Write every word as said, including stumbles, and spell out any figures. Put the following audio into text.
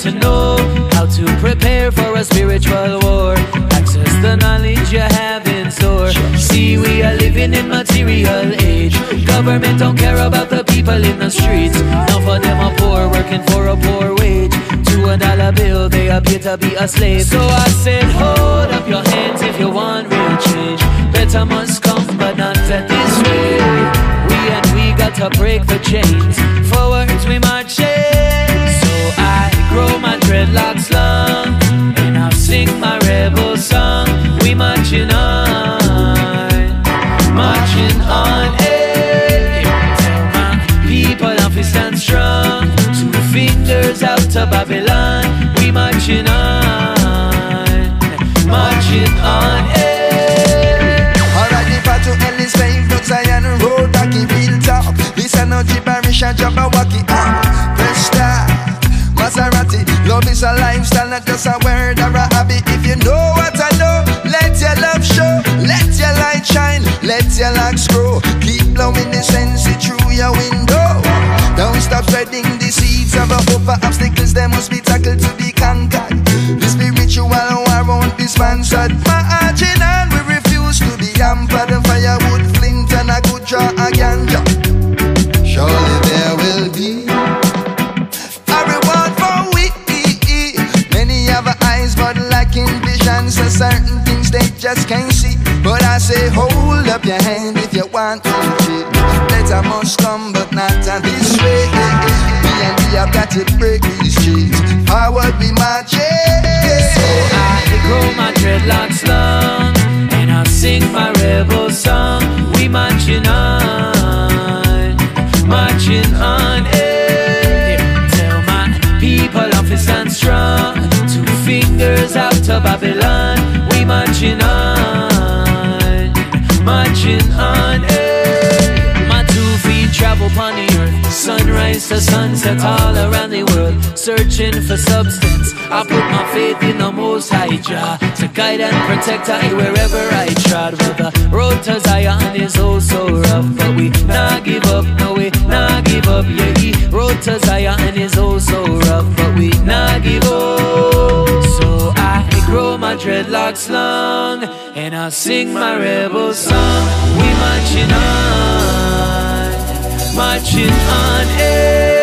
to know how to prepare for a spiritual war. Access the knowledge you have in store. See, we are living in material age. Government don't care about the people in the streets. Now for them are poor, working for a poor wage. To a dollar bill, they appear to be a slave. So I said, hold up your hands if you want real change. Better must come, but not at this way. We and we got to break the chains. Forwards we marching. So I grow my dreadlocks long, and I'll sing my rebel song. We marching on, marching on. Hey, tell my people I'm fi stand strong. Two fingers out to Babylon. We marching on, marching on. Hey. Alright, if I to Ellis Pave, no Zion Road, back in real talk. This a no gibberish, drop a wacky up. Press start, Maserati. Love is a lifestyle, not just a word or a habit. If you know what I know, let your love show. Let your light shine, let your locks grow. Keep blowing the sense through your window. Don't stop spreading the seeds of a hope for obstacles. They must be tackled to be conquered. The spiritual war won't be sponsored. Marching on, we refuse to be hampered. Firewood, flint and a good draw a ganja. Surely there will be a reward for we. Many have eyes but lacking vision, so certain things they just can't see. But I say hold up your hand if you want to cheat. Better must come but not on this way. Me and we have got to break these chains. Forward we march. So I grow my dreadlocks long, and I'll sing my rebel song. We marching on, marching on. Hey, tell my people I'm fi stand strong. Two fingers out to Babylon. We marching on, marching on. Hey, my two feet travel upon the earth, sunrise to sunset all around the world, searching for substance. I put my faith in the Most High Jah to guide and protect I wherever I trod. Well, the road to Zion is oh so rough, but we nah give up, no we nah give up. Yeah, the road to Zion is oh so rough, but we nah give up. So I grow my dreadlocks long, and I'll sing my rebel song. We marching on, marching on. Hey.